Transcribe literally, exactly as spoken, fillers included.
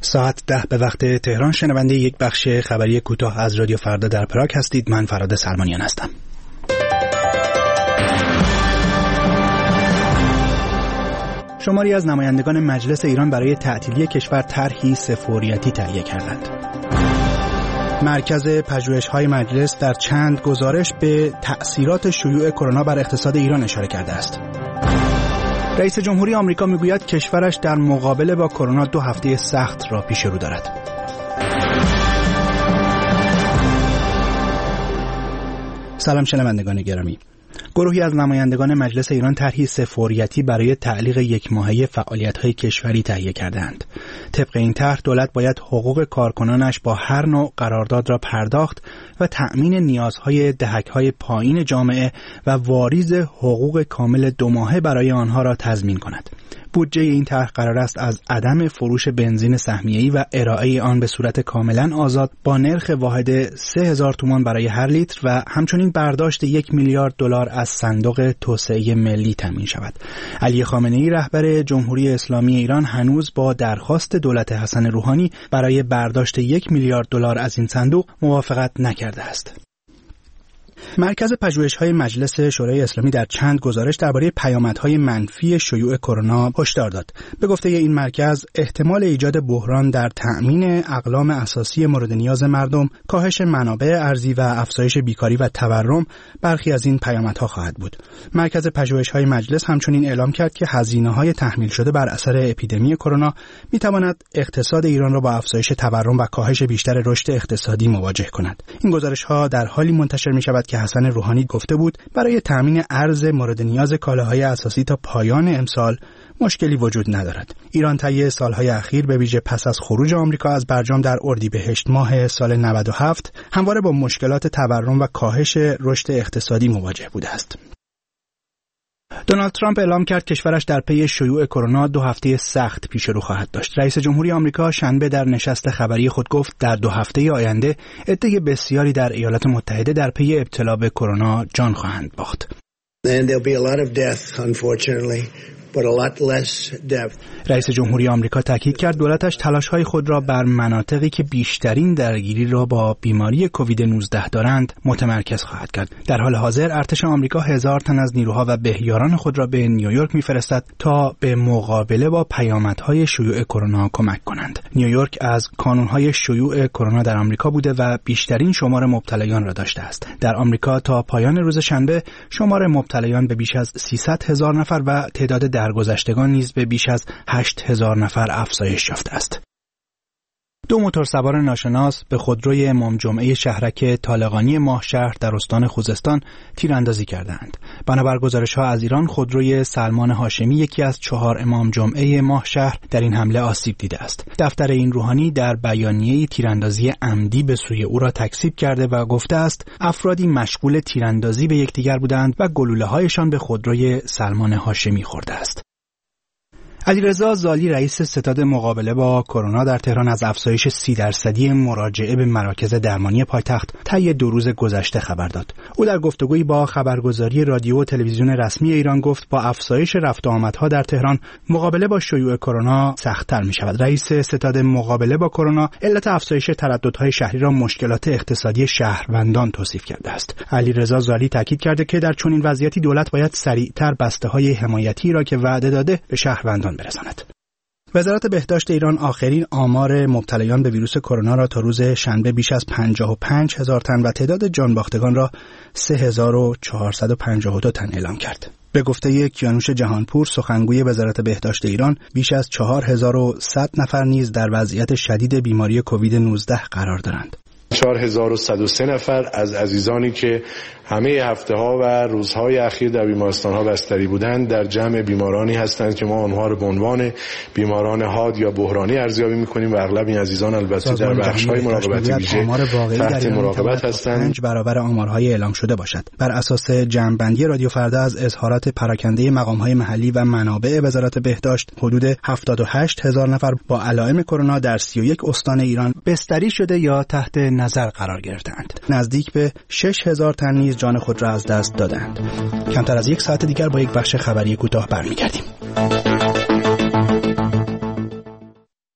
ساعت ده به وقت تهران شنونده یک بخش خبری کوتاه از رادیو فردا در پراگ هستید. من فراد سلمانیان هستم. شماری از نمایندگان مجلس ایران برای تعطیلی کشور طرحی سه‌فوریتی تهیه کردند. مرکز پژوهش‌های مجلس در چند گزارش به تأثیرات شیوع کرونا بر اقتصاد ایران اشاره کرده است. رئیس جمهوری آمریکا میگوید کشورش در مقابله با کرونا دو هفته سخت را پیش رو دارد. سلام شنوندگان گرامی. گروهی از نمایندگان مجلس ایران طرحی سه‌فوریتی برای تعلیق یک ماهه فعالیت‌های کشوری تهیه کردند. طبق این طرح دولت باید حقوق کارکنانش با هر نوع قرارداد را پرداخت و تأمین نیازهای دهک‌های پایین جامعه و واریز حقوق کامل دو ماهه برای آنها را تضمین کند. بودجه این طرح قرار است از عدم فروش بنزین سهمیه‌ای و ارائه آن به صورت کاملا آزاد با نرخ واحد سه هزار تومان برای هر لیتر و همچنین برداشت یک میلیارد دلار از صندوق توسعه ملی تامین شود. علی خامنه‌ای رهبر جمهوری اسلامی ایران هنوز با درخواست دولت حسن روحانی برای برداشت یک میلیارد دلار از این صندوق موافقت نکرده است. مرکز پژوهش‌های مجلس شورای اسلامی در چند گزارش درباره پیامدهای منفی شیوع کرونا هشدار داد. به گفته این مرکز، احتمال ایجاد بحران در تأمین اقلام اساسی مورد نیاز مردم، کاهش منابع ارزی و افزایش بیکاری و تورم برخی از این پیامدها خواهد بود. مرکز پژوهش‌های مجلس همچنین اعلام کرد که هزینه‌های تحمیل شده بر اثر اپیدمی کرونا می‌تواند اقتصاد ایران را با افزایش تورم و کاهش بیشتر رشد اقتصادی مواجه کند. این گزارش‌ها در حالی منتشر می‌شود که حسن روحانی گفته بود برای تامین ارز مورد نیاز کالاهای اساسی تا پایان امسال مشکلی وجود ندارد. ایران طی سالهای اخیر به ویژه پس از خروج آمریکا از برجام در اردیبهشت ماه سال نود و هفت همواره با مشکلات تورم و کاهش رشد اقتصادی مواجه بوده است. دونالد ترامپ اعلام کرد کشورش در پی شیوع کرونا دو هفته سخت پیش رو خواهد داشت. رئیس جمهوری آمریکا شنبه در نشست خبری خود گفت در دو هفته آینده عده بسیاری در ایالات متحده در پی ابتلا به کرونا جان خواهند باخت. And there'll be a lot of death, unfortunately. But a lot less depth. رئیس جمهوری آمریکا تاکید کرد دولتش تلاش‌های خود را بر مناطقی که بیشترین درگیری را با بیماری کووید نوزده دارند متمرکز خواهد کرد. در حال حاضر ارتش آمریکا هزار تن از نیروها و بهیاران خود را به نیویورک می‌فرستد تا به مقابله با پیامدهای شیوع کرونا کمک کنند. نیویورک از کانون‌های شیوع کرونا در آمریکا بوده و بیشترین شمار مبتلایان را داشته است. در آمریکا تا پایان روز شنبه شمار مبتلایان به بیش از سیصد هزار نفر و تعداد درگذشتگان نیز به بیش از هشت هزار نفر افزایش یافته است. دو موتورسوار ناشناس به خودروی امام جمعه شهرک طالقانی ماهشهر در استان خوزستان تیراندازی کردند. بنابر گزارش‌ها از ایران، خودروی سلمان هاشمی یکی از چهار امام جمعه ماهشهر در این حمله آسیب دیده است. دفتر این روحانی در بیانیه‌ای تیراندازی عمدی به سوی او را تکذیب کرده و گفته است افرادی مشغول تیراندازی به یکدیگر بودند و گلوله‌هایشان به خودروی سلمان هاشمی خورده است. علیرضا زالی رئیس ستاد مقابله با کرونا در تهران از افزایش سی درصدی مراجعه به مراکز درمانی پایتخت طی دو روز گذشته خبر داد. او در گفتگویی با خبرگزاری رادیو و تلویزیون رسمی ایران گفت با افزایش رفت و آمدها در تهران مقابله با شیوع کرونا سخت‌تر می‌شود. رئیس ستاد مقابله با کرونا علت افزایش ترددهای شهری را مشکلات اقتصادی شهروندان توصیف کرده است. علیرضا زالی تاکید کرده که در چنین وضعیتی دولت باید سریعتر بسته‌های حمایتی را که وعده داده به شهروندان برساند. وزارت بهداشت ایران آخرین آمار مبتلایان به ویروس کرونا را تا روز شنبه بیش از پنجاه و پنج هزار تن و تعداد جانباختگان را سه هزار و چهارصد و پنجاه و دو تن اعلام کرد. به گفته کیانوش جهانپور سخنگوی وزارت بهداشت ایران، بیش از چهار هزار و صد نفر نیز در وضعیت شدید بیماری کووید نوزده قرار دارند. چهار هزار و صد و سه نفر از عزیزانی که همه هفته‌ها و روزهای اخیر در بیمارستان‌ها بستری بودند در جمع بیمارانی هستند که ما آنها را به عنوان بیماران حاد یا بحرانی ارزیابی می‌کنیم و اغلب این عزیزان البته در بخش‌های مراقبت ویژه تحت مراقبت هستند. پنج برابر آمارهای اعلام شده باشد. بر اساس جمع‌بندی رادیو فردا از اظهارات پراکنده مقام‌های محلی و منابع وزارت بهداشت، حدود هفتاد و هشت هزار نفر با علائم کرونا در سی و یک استان ایران بستری شده یا تحت نظر قرار گرفتند. نزدیک به شش هزار تن نیز جان خود را از دست دادند. کمتر از یک ساعت دیگر با یک بخش خبری کوتاه برمیگردیم.